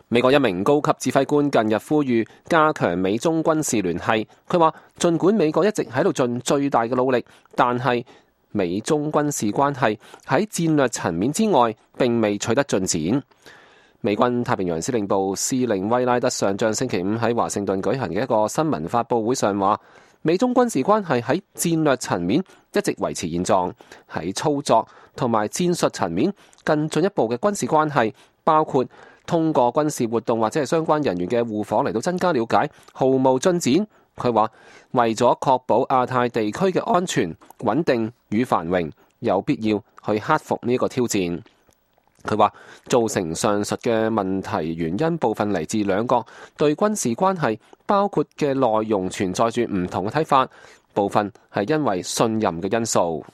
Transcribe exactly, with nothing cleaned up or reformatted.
美國一名高級指揮官近日呼籲加強美中軍事聯繫。佢話，儘管美國一直喺度盡最大嘅努力，但係美中軍事關係喺戰略層面之外並未取得進展。美軍太平洋司令部司令威拉德上將星期五喺華盛頓舉行嘅一個新聞發佈會上話，美中軍事關係喺戰略層面一直維持現狀，喺操作同埋戰術層面更進一步嘅軍事關係，包括通過軍事活動或者係相關人員嘅互訪嚟到增加了解，毫無進展。佢話，為咗確保亞太地區嘅安全、穩定與繁榮，有必要去克服呢個挑戰。佢話，造成上述嘅問題原因部分嚟自兩國對軍事關係包括嘅內容存在住唔同嘅睇法，部分係因為信任嘅因素。